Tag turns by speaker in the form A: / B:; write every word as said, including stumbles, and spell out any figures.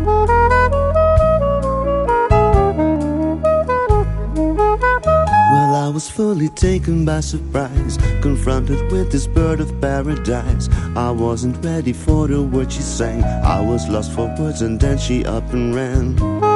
A: Well, I was fully taken by surprise, confronted with this bird of paradise. I wasn't ready for the words she sang. I was lost for words and then she up and ran.